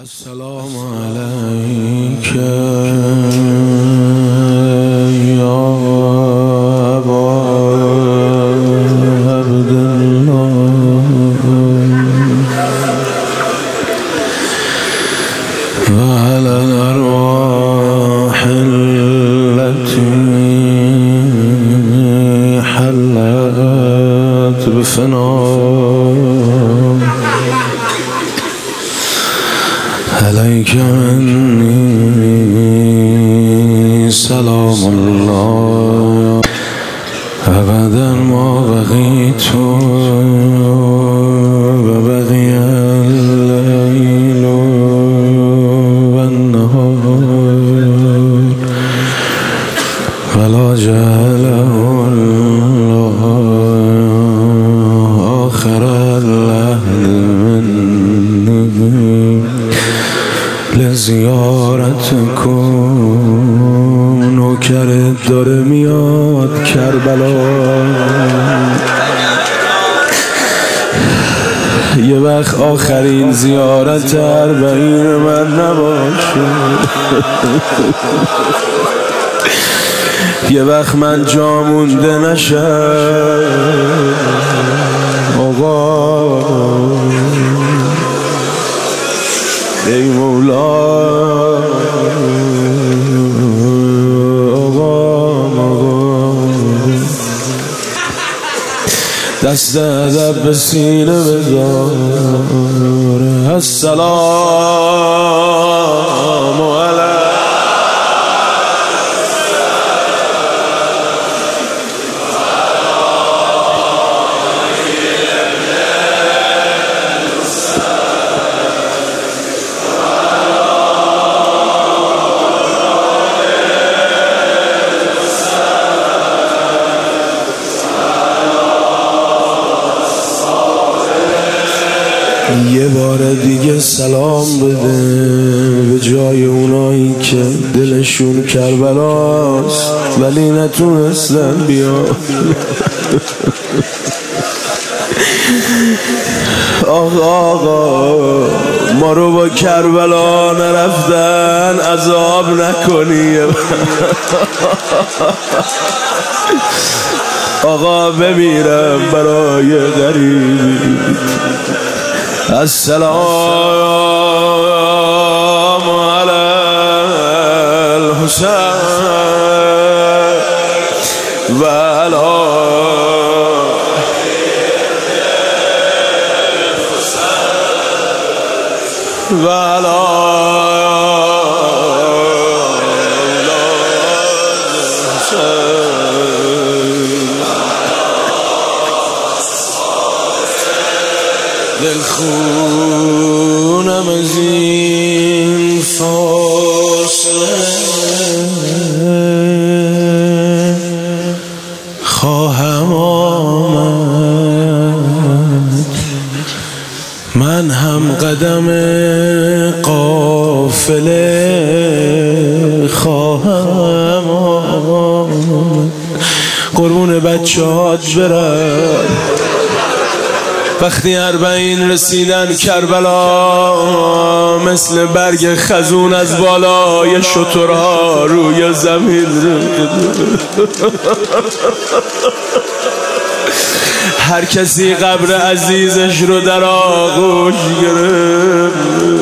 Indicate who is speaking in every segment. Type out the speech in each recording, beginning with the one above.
Speaker 1: السلام عليك يا أبا عبد الله وعلى الأرواح التي حلت بفناء عليك مني سلام الله أبدا ما بقيت وبقي الليل والنهار ولا جعله الله آخر العهد مني لزیارتکم. نوکرت داره میاد کربلا، یه وقت آخرین زیارت 40 من نباشه، یه وقت من جا مونده نشم. آقا ای مولا، دست ادب به سینه بذار. السلام علیکم یه بار دیگه سلام بده به جای اونایی که دلشون کربلاست ولی نتونستن بیا. آقا ما رو با کربلا نرفتن عذاب نکنی. آقا بمیرم برای غریبی. السلام علی الحسین و علی و دل خونم از این فاصله خواهم آمد، من هم قدم قافله خواهم آمد. قربون بچه‌هات برم وقتی 40 رسیدن کربلا، مثل برگ خزون از بالای شترها روی زمین هر کسی قبر عزیزش رو در آغوش گرفت.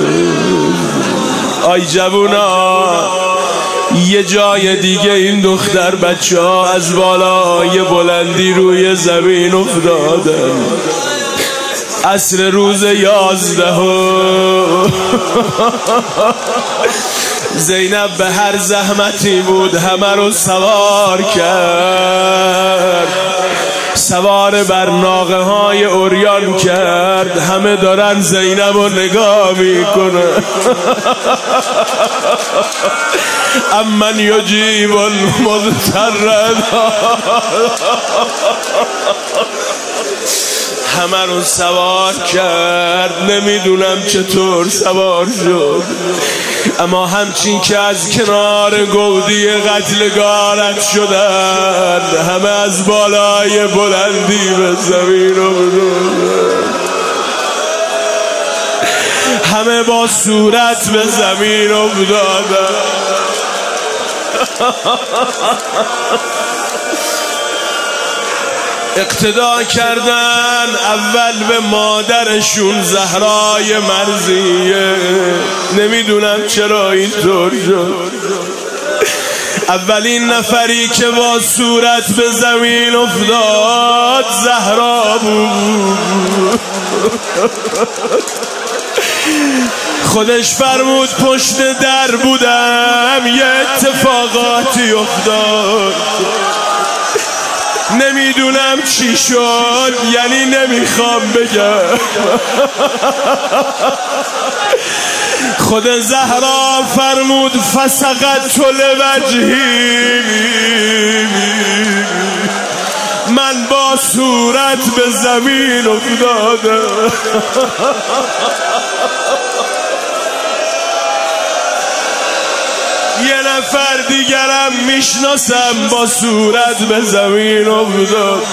Speaker 1: آی جوونا، یه جای دیگه این دختر بچه ها از بالای بلندی روی زمین افتادن. عصر روز 11 زینب به هر زحمتی بود همه رو سوار کرد، سوار بر ناقه های عریان کرد. همه دارن زینب رو نگاه میکنه. امن یجیب المضطر، همه رو سوار کرد. نمیدونم چطور سوار شد، اما همچین که از کنار گودی قتلگاه رد شدن، همه از بالای بلندی به زمین افتادن. همه با صورت به زمین افتادن. اقتدا کردن اول به مادرشون زهرای مرضیه. نمیدونم چرا اینطور شد. اولین نفری که با صورت به زمین افتاد زهرا بود. خودش فرمود پشت در بودم یه اتفاقاتی افتاد، نمیدونم چی شد، یعنی نمیخوام بگم. خود زهرا فرمود فسقط لوجهی، من با صورت به زمین افتادم. یه نفر دیگرم میشناسم با صورت به زمین افتاد.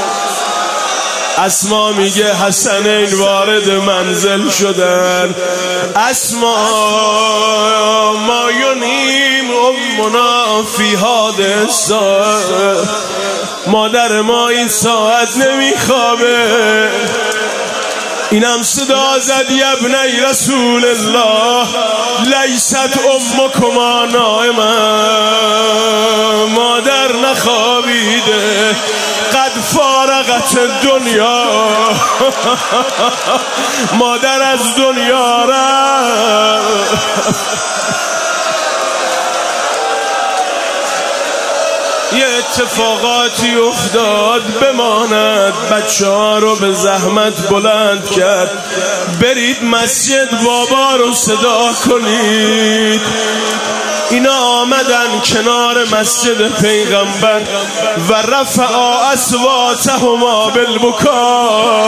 Speaker 1: اسما میگه حسنین وارد منزل شدن. اسما ما ینیم امنا فی هذه الساعه، مادر ما این ساعت نمیخوابه. اینم صدا زد ابنی رسول الله لیست امکما نائما، مادر نخوابیده، قد فارغت دنیا، مادر از دنیا رفت. یه اتفاقاتی افتاد بماند، بچه ها رو به زحمت بلند کرد، برید مسجد بابا رو صدا کنید. اینا آمدن کنار مسجد پیغمبر و رفع اصواتهما بالبکا،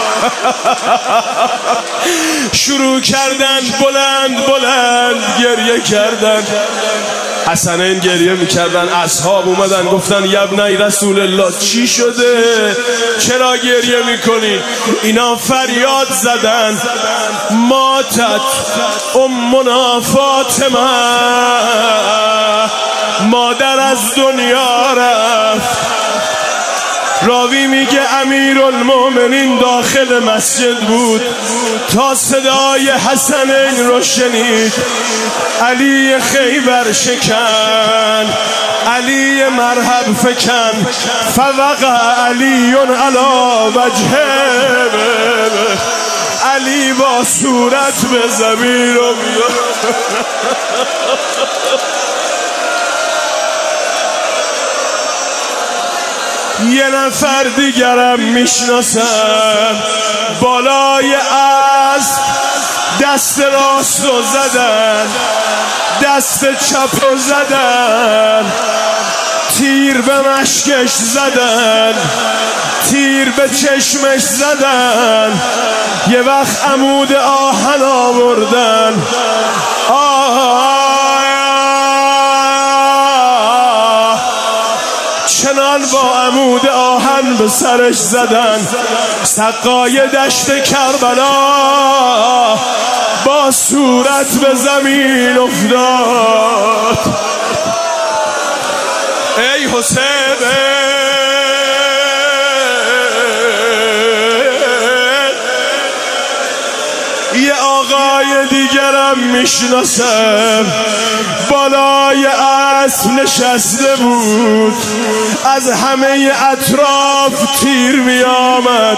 Speaker 1: شروع کردن بلند بلند گریه کردن. حسنین گریه میکردن، اصحاب اومدن گفتن یبنی رسول الله چی شده؟ چرا گریه میکنی؟ اینا فریاد زدن ماتت امنا فاطمه، مادر از دنیا رفت. راوی میگه امیرالمومنین داخل مسجد بود تا صدای حسنین رو شنید. علی خیبر شکن، علی مرحب فکن، فوقع علی علی وجهه، علی با صورت به زمین رو یه نفر دیگرم میشناسم بالای اسب دست راست رو زدن، دست چپ رو زدن، تیر به مشکش زدن، تیر به چشمش زدن. یه وقت عمود آهن آوردن، چنان با عمود آهن به سرش زدن. سقای دشت کربلا با صورت به زمین افتاد. ای حسین، یه آقای دیگرم میشناسم بالای اسب نشسته بود، از همه اطراف تیر میآمد.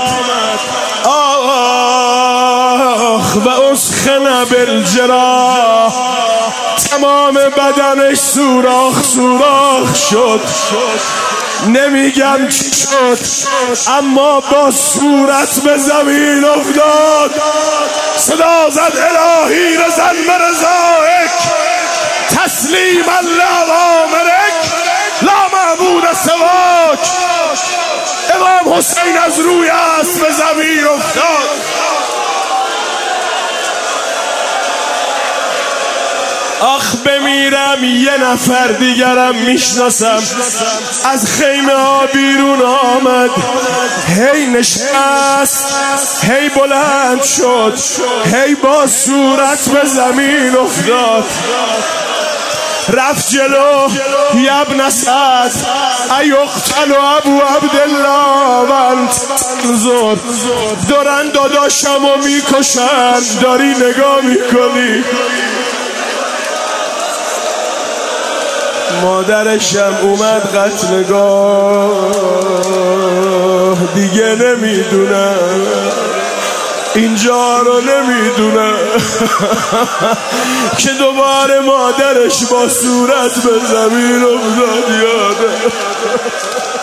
Speaker 1: آخ و اسخن بالجراح، تمام بدنش سوراخ سوراخ شد. نمیگم چی شد، اما با صورت به زمین افتاد. صدا زد الهی رزن برزایک تسلیما لأوامرک لا معبود سواک. امام حسین از روی اسب به زمین افتاد. آخ بمیرم یه نفر دیگرم میشناسم از خیمه ها بیرون آمد، هی نشست، هی بلند شد، هی با صورت به زمین افتاد، رفت جلو. یبن سعد ایقتل ابو عبدالله و انت تنظر، دارن داداشمو میکشن داری نگاه میکنی. مادرشم اومد قتلگاه، دیگه نمیدونم اینجا رو نمیدونم که دوباره مادرش با صورت به زمین افتاد. یاده